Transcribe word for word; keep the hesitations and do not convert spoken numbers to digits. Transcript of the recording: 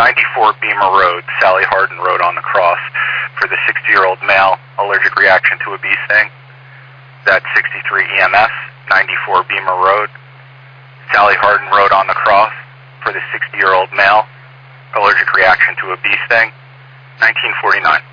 ninety-four Beamer Road, Sally Hardin Road on the cross for the sixty-year-old male, allergic reaction to a bee sting. That's sixty-three E M S, ninety-four Beamer Road, Sally Hardin Road on the cross for the sixty-year-old male, allergic reaction to a bee sting, nineteen forty-nine.